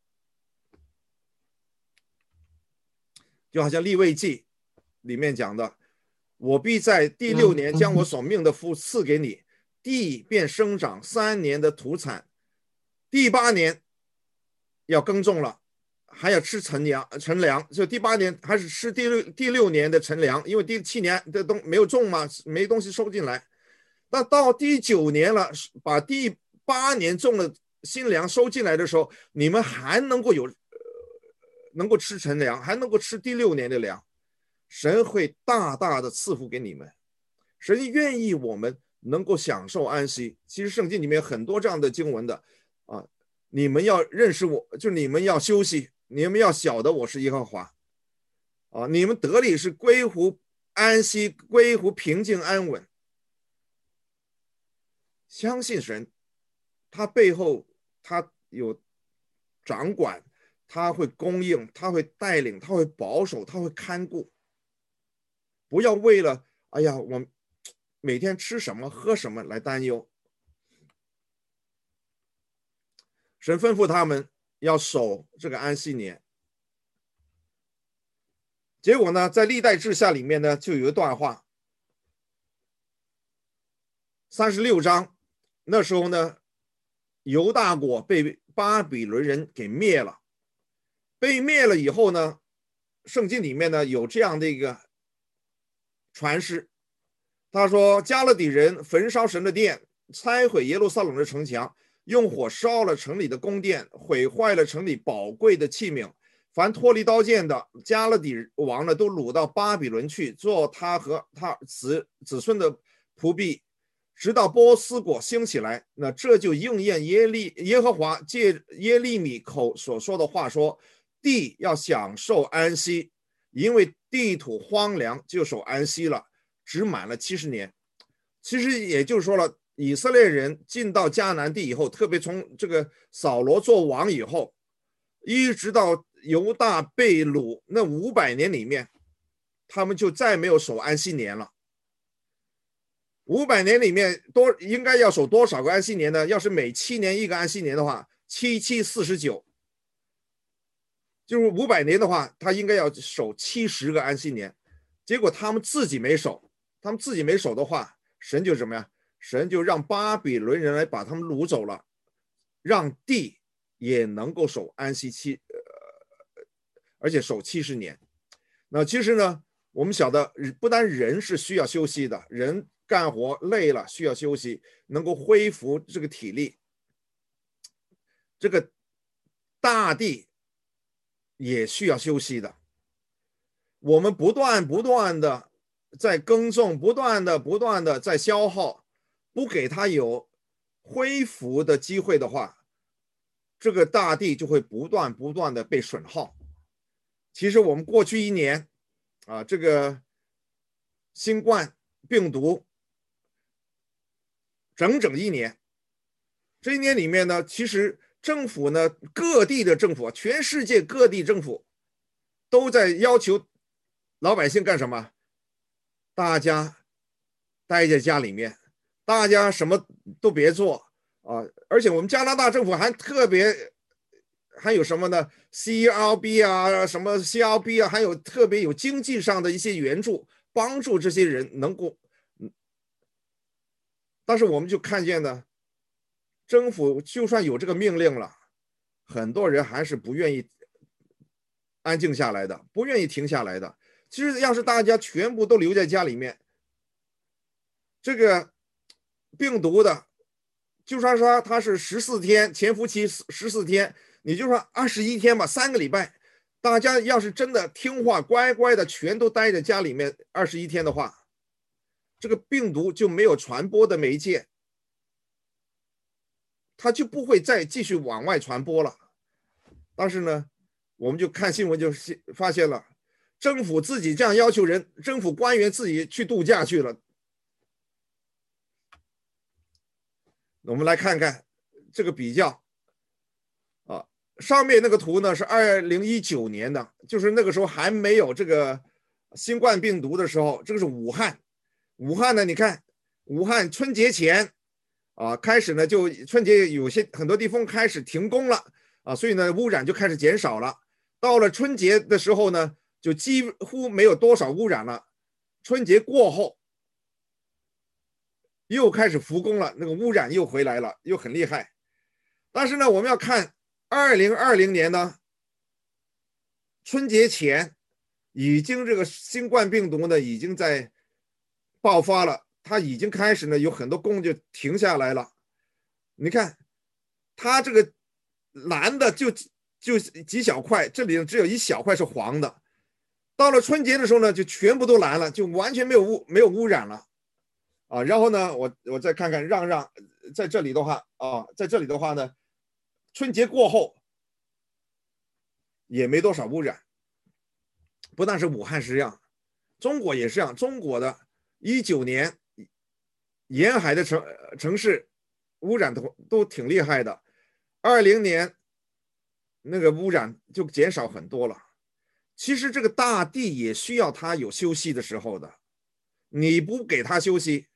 就好像利未记里面讲的，我必在第6年将我所命的福赐给你，地便生长3年的土产，第8年要耕种了，还要吃陈粮，就第8年还是吃第6年的陈粮，因为第7年的没有种嘛，没东西收进来。那到第9年了，把第8年种的新粮收进来的时候，你们还能够吃陈粮，还能够吃第6年的粮，神会大大的赐福给你们。神愿意我们能够享受安息。其实圣经里面很多这样的经文的你们要认识我，就你们要休息，你们要晓得我是耶和华你们得力是归乎安息，归乎平静安稳。相信神，他背后他有掌管，他会供应，他会带领，他会保守，他会看顾。不要为了哎呀我每天吃什么喝什么来担忧。神吩咐他们要守这个安息年。结果呢，在历代志下里面呢，就有一段话，36章，那时候呢，犹大国巴比伦人给灭了。被灭了以后呢，圣经里面呢有这样的一个传示，他说加勒底人焚烧神的殿，拆毁耶路撒冷的城墙，用火烧了城里的宫殿，毁坏了城里宝贵的器皿。凡脱离刀剑的加勒底王呢，都掳到巴比伦去，做他和他子孙的仆婢，直到波斯国兴起来。那这就应验耶和华借耶利米口所说的话说，地要享受安息，因为地土荒凉，就守安息了，只满了70年。其实也就是说了，以色列人进到迦南地以后，特别从这个扫罗做王以后，一直到犹大被掳那500年里面，他们就再没有守安息年了。500年里面应该要守多少个安息年呢？要是每7年一个安息年的话，7、7、49，就是500年的话，他应该要守70个安息年。结果他们自己没守，的话，神就怎么样？神就让巴比伦人来把他们掳走了，让地也能够守安息期，而且守70年。那其实呢，我们晓得，不单人是需要休息的，人干活累了需要休息，能够恢复这个体力。这个大地也需要休息的。我们不断的在耕种，不断的在消耗，不给它有恢复的机会的话，这个大地就会不断的被损耗。其实我们过去1年啊，这个新冠病毒整整1年，这1年里面呢，其实政府呢，各地的政府，全世界各地政府都在要求老百姓干什么？大家待在家里面，大家什么都别做啊！而且我们加拿大政府还特别，还有什么呢 ？CRB 啊，什么 CRB 啊，还有特别有经济上的一些援助，帮助这些人能够。但是我们就看见呢，政府就算有这个命令了，很多人还是不愿意安静下来的，不愿意停下来的。其实要是大家全部都留在家里面，这个病毒的，就算说它是14天，潜伏期14天，你就说21天吧，3个礼拜，大家要是真的听话乖乖的全都待在家里面21天的话，这个病毒就没有传播的媒介，它就不会再继续往外传播了。但是呢，我们就看新闻就发现了，政府自己这样要求人，政府官员自己去度假去了。我们来看看这个比较啊，上面那个图呢是2019年的，就是那个时候还没有这个新冠病毒的时候，这个是武汉。武汉呢，你看武汉春节前啊，开始呢就春节有些很多地方开始停工了啊，所以呢污染就开始减少了。到了春节的时候呢，就几乎没有多少污染了。春节过后又开始复工了，那个污染又回来了，又很厉害。但是呢，我们要看2020年呢，春节前已经这个新冠病毒呢已经在爆发了，它已经开始呢有很多工就停下来了。你看它这个蓝的就几小块，这里只有一小块是黄的。到了春节的时候呢，就全部都蓝了，就完全没有污染了啊。然后呢，我再看看在这里的话啊，在这里的话呢，春节过后也没多少污染。不但是武汉是这样，中国也是这样。中国的19年沿海的城市污染都挺厉害的，20年那个污染就减少很多了。其实这个大地也需要它有休息的时候的，你不给它休息，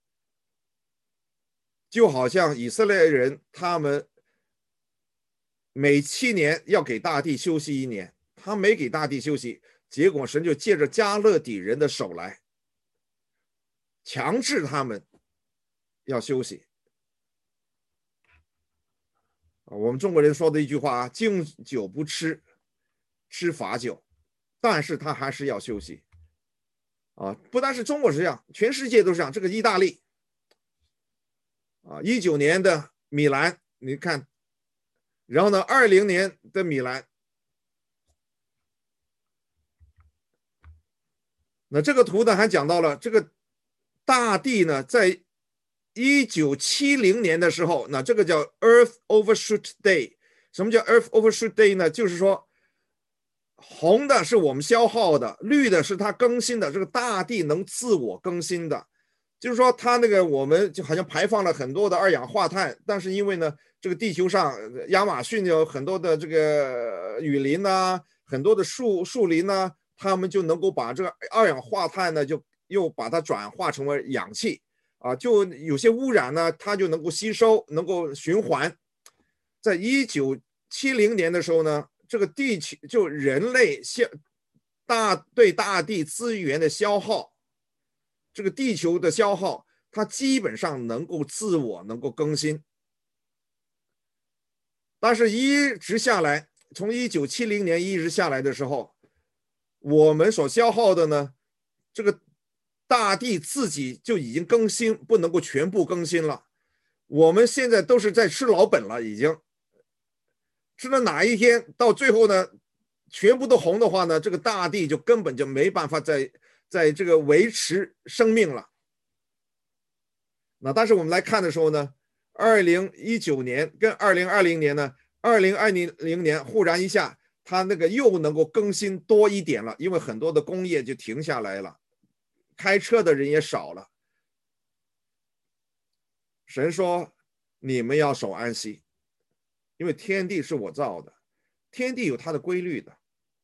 就好像以色列人他们每7年要给大地休息1年，他没给大地休息，结果神就借着加勒底人的手来强制他们要休息我们中国人说的一句话啊，敬酒不吃，吃罚酒，但是他还是要休息啊。不单是中国是这样，全世界都是这样。这个意大利啊，19年的米兰，你看，然后呢，20年的米兰，那这个图呢还讲到了这个大地呢，在1970年的时候，那这个叫 Earth Overshoot Day。什么叫 Earth Overshoot Day 呢？就是说，红的是我们消耗的，绿的是它更新的。这个大地能自我更新的，就是说它那个我们就好像排放了很多的二氧化碳，但是因为呢，这个地球上亚马逊有很多的这个雨林呐，很多的树林呐，它们就能够把这个二氧化碳呢，就又把它转化成为氧气啊，就有些污染呢，它就能够吸收，能够循环。在1970年的时候呢，这个地球就人类对大地资源的消耗，这个地球的消耗，它基本上能够自我能够更新。但是一直下来，从1970年一直下来的时候，我们所消耗的呢，这个大地自己就已经更新，不能够全部更新了。我们现在都是在吃老本了，已经吃了哪一天到最后呢，全部都红的话呢，这个大地就根本就没办法在这个维持生命了。那但是我们来看的时候呢，2019年跟2020年呢，2020年忽然一下，它那个又能够更新多一点了，因为很多的工业就停下来了，开车的人也少了。神说：“你们要守安息，因为天地是我造的，天地有它的规律的。”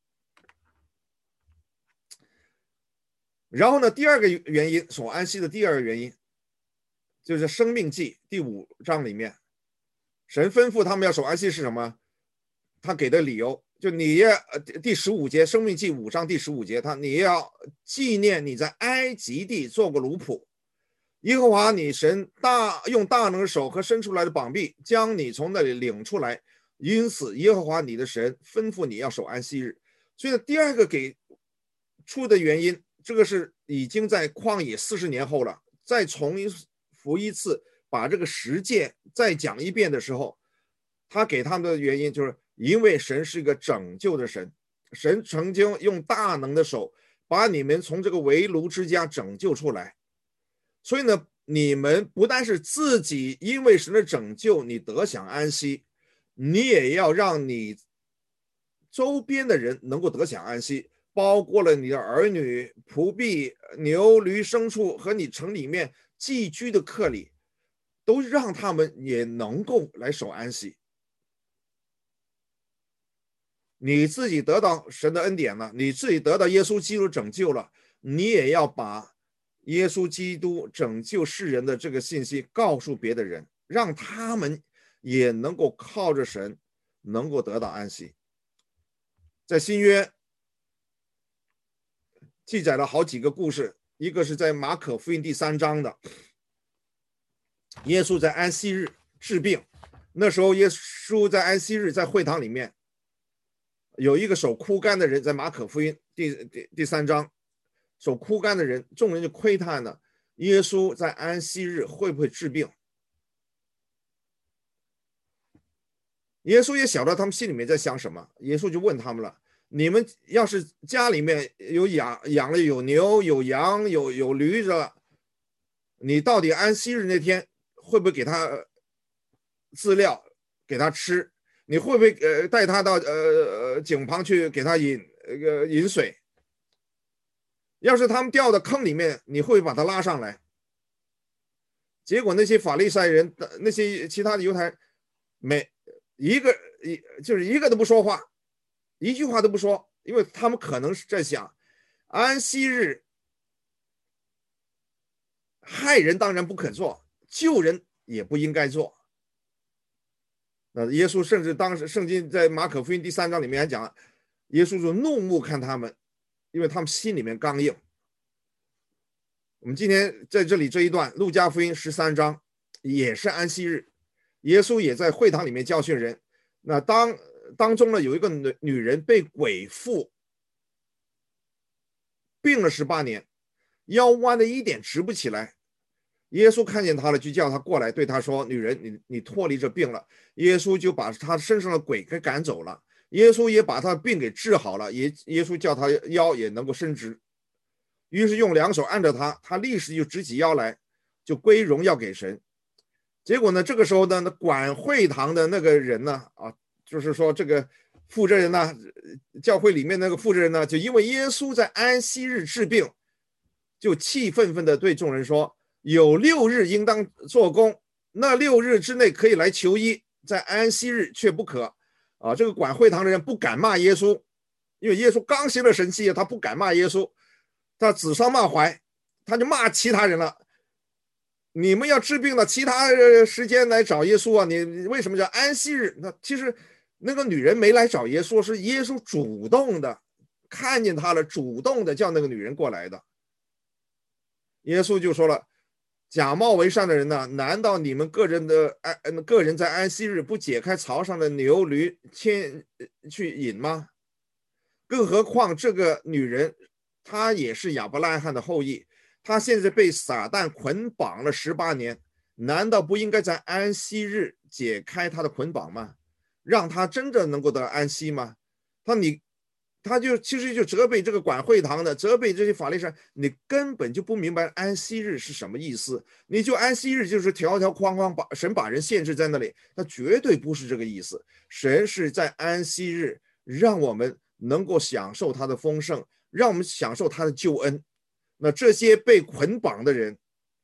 然后呢，第二个原因，守安息的第二个原因，就是《生命记》第5章里面，神吩咐他们要守安息是什么？他给的理由就你第15节，《生命记》5章第15节，你要纪念你在埃及地做过奴仆，耶和华你神用大能的手和伸出来的膀臂将你从那里领出来，因此耶和华你的神吩咐你要守安息日。所以呢，第二个给出的原因，这个是已经在旷野40年后了，再重复一次把这个实践再讲一遍的时候，他给他们的原因就是因为神是一个拯救的神，神曾经用大能的手把你们从这个为奴之家拯救出来，所以呢，你们不但是自己因为神的拯救你得享安息，你也要让你周边的人能够得享安息，包括了你的儿女、仆婢、牛驴牲畜和你城里面寄居的客里，都让他们也能够来守安息。你自己得到神的恩典了，你自己得到耶稣基督拯救了，你也要把耶稣基督拯救世人的这个信息告诉别的人，让他们也能够靠着神能够得到安息。在新约记载了好几个故事，一个是在马可福音第3章的，耶稣在安息日治病，那时候耶稣在安息日在会堂里面有一个手枯干的人，在马可福音第3章，手枯干的人，众人就窥探了耶稣在安息日会不会治病。耶稣也晓得他们心里面在想什么，耶稣就问他们了：你们要是家里面有养了有牛有羊有驴子，你到底安息日那天会不会给他饲料给他吃？你会不会带他到井旁去给他饮水？要是他们掉到坑里面，你会不会把他拉上来？结果那些法利赛人，那些其他的犹太人，每一个就是一个都不说话，一句话都不说，因为他们可能是在想，安息日害人当然不可做，救人也不应该做。那耶稣甚至当时圣经在马可福音第3章里面还讲，耶稣就怒目看他们，因为他们心里面刚硬。我们今天在这里这一段路加福音13章也是安息日， 耶稣也在会堂里面教训人。那当中呢，有一个女人被鬼附，病了18年，腰弯的一点直不起来。耶稣看见她了，就叫她过来，对她说：“女人，你脱离这病了。”耶稣就把她身上的鬼给赶走了。耶稣也把她的病给治好了。耶稣叫她腰也能够伸直。于是用2手按着她，她立时就直起腰来，就归荣耀给神。结果呢，这个时候呢，那管会堂的那个人呢，就是说这个负责人呢，教会里面那个负责人呢，就因为耶稣在安息日治病，就气愤愤的对众人说：“有6日应当做工，那6日之内可以来求医，在安息日却不可。”这个管会堂的人不敢骂耶稣，因为耶稣刚行了神迹，他不敢骂耶稣，他指桑骂槐，他就骂其他人了。你们要治病了，其他时间来找耶稣啊！你为什么叫安息日？那其实那个女人没来找耶稣，是耶稣主动的看见她了，主动的叫那个女人过来的。耶稣就说了：“假冒为善的人呢？难道你们个人在安息日不解开槽上的牛驴牵去引吗？更何况这个女人，她也是亚伯拉罕的后裔。”他现在被撒旦捆绑了18年，难道不应该在安息日解开他的捆绑吗？让他真正能够得安息吗？他就其实就责备这个管会堂的，责备这些法利赛人，你根本就不明白安息日是什么意思。你就安息日就是条条框框神把人限制在那里，那绝对不是这个意思。神是在安息日让我们能够享受他的丰盛，让我们享受他的救恩。那这些被捆绑的人，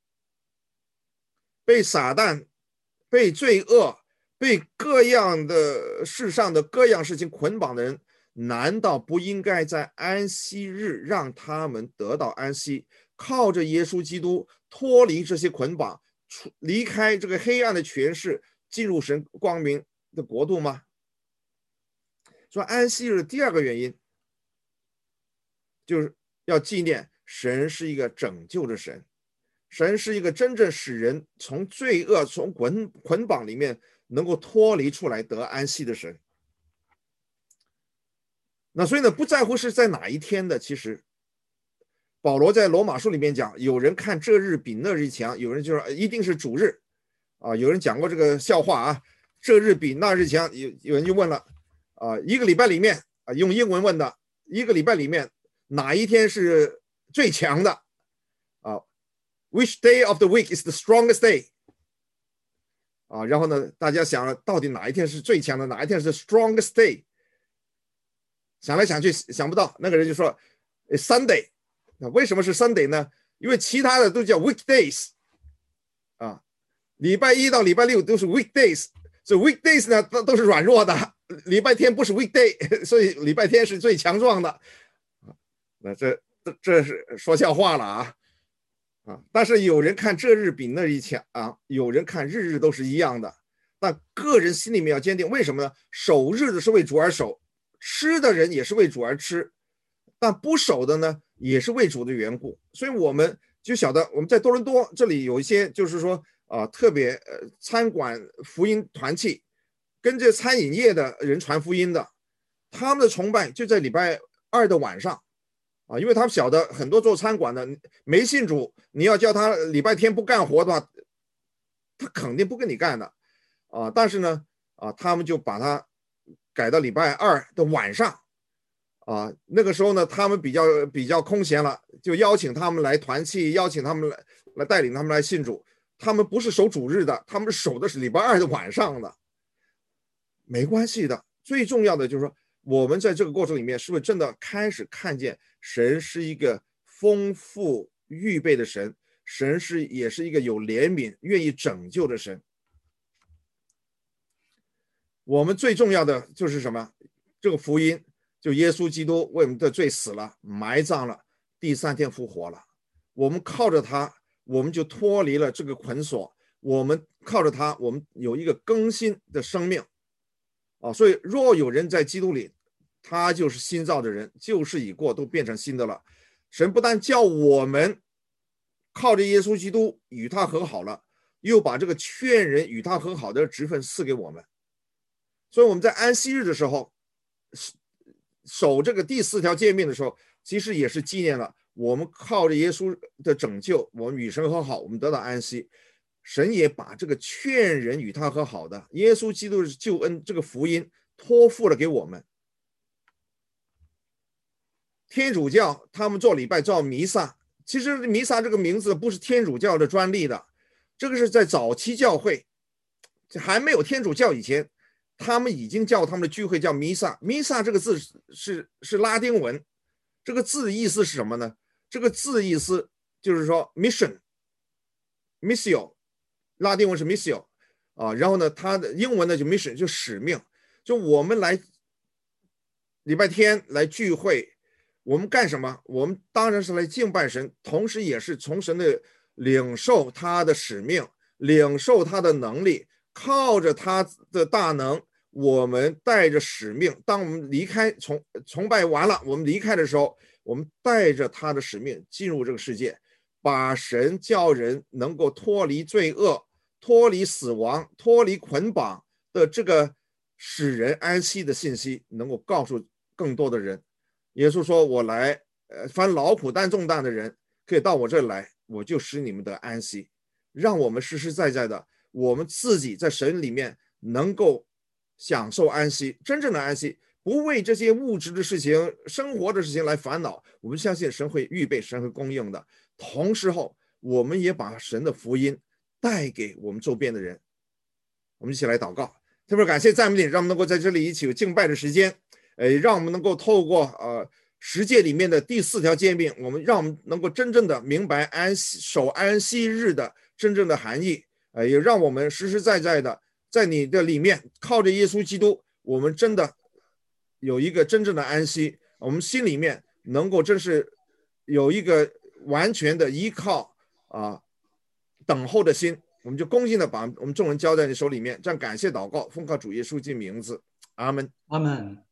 被撒旦、被罪恶、被各样的世上的各样事情捆绑的人，难道不应该在安息日让他们得到安息，靠着耶稣基督脱离这些捆绑，离开这个黑暗的权势，进入神光明的国度吗？说安息日的第2个原因，就是要纪念神是一个拯救的神，神是一个真正使人从罪恶、从捆绑里面能够脱离出来得安息的神。那所以呢，不在乎是在哪一天的，其实保罗在罗马书里面讲，有人看这日比那日强，有人就说一定是主日有人讲过这个笑话啊，这日比那日强，有人就问了一个礼拜里面用英文问的，一个礼拜里面哪一天是最强的？Which day of the week is the strongest day？ 然后呢，大家想了，到底哪一天是最强的，哪一天是 strongest day？ 想来想去想不到，那个人就说 Sunday。 那为什么是 Sunday 呢？因为其他的都叫 weekdays 礼拜1到礼拜6都是 weekdays， 所以 weekdays 呢都是软弱的，礼拜天不是 weekday， 所以礼拜天是最强壮的。那这是说笑话了但是有人看这日比那日强有人看日日都是一样的。但个人心里面要坚定，为什么呢？守日的是为主而守，吃的人也是为主而吃，但不守的呢也是为主的缘故。所以我们就晓得，我们在多伦多这里有一些就是说特别餐馆福音团契，跟这餐饮业的人传福音的，他们的崇拜就在礼拜2的晚上因为他们晓得很多做餐馆的没信主，你要叫他礼拜天不干活的话，他肯定不跟你干的但是呢他们就把它改到礼拜2的晚上那个时候呢，他们比较空闲了，就邀请他们来团契，邀请他们来带领他们来信主。他们不是守主日的，他们守的是礼拜2的晚上的。没关系的，最重要的就是说，我们在这个过程里面，是不是真的开始看见神是一个丰富预备的神，神也是一个有怜悯、愿意拯救的神。我们最重要的就是什么？这个福音，就耶稣基督为我们的罪死了，埋葬了，第3天复活了。我们靠着他，我们就脱离了这个捆锁。我们靠着他，我们有一个更新的生命所以若有人在基督里，他就是新造的人，旧事已过，都变成新的了。神不但叫我们靠着耶稣基督与他和好了， 又把这个劝人与他和好的职分赐给我们。所以我们在安息日的时候守这个第4条诫命的时候，其实也是纪念了我们靠着耶稣的拯救，我们与神和好，我们得到安息。神也把这个劝人与他和好的耶稣基督的救恩这个福音托付了给我们。天主教他们做礼拜叫弥撒，其实弥撒这个名字不是天主教的专利的，这个是在早期教会还没有天主教以前，他们已经叫他们的聚会叫弥撒。弥撒这个字是拉丁文，这个字的意思是什么呢？这个字的意思就是说 mission，missio， 拉丁文是 missio 啊，然后呢，它的英文呢就 mission， 就使命。就我们来礼拜天来聚会，我们干什么？我们当然是来敬拜神，同时也是从神的领受他的使命，领受他的能力，靠着他的大能，我们带着使命。当我们离开崇拜完了，我们离开的时候，我们带着他的使命进入这个世界，把神叫人能够脱离罪恶，脱离死亡，脱离捆绑的这个使人安息的信息能够告诉更多的人。耶稣说，我来凡劳苦担重担的人可以到我这里来，我就使你们得安息。让我们实实在在的我们自己在神里面能够享受安息，真正的安息，不为这些物质的事情生活的事情来烦恼。我们相信神会预备，神会供应的。同时后我们也把神的福音带给我们周边的人。我们一起来祷告。特别感谢赞美你，让我们能够在这里一起有敬拜的时间，让我们能够透过十诫里面的第4条诫命，让我们能够真正的明白守安息日的真正的含义，也让我们实实在在的在你的里面靠着耶稣基督，我们真的有一个真正的安息，我们心里面能够真是有一个完全的依靠等候的心。我们就恭敬的把我们众人交在你手里面，这样感谢祷告，奉靠主耶稣基督名字，阿门， 阿门。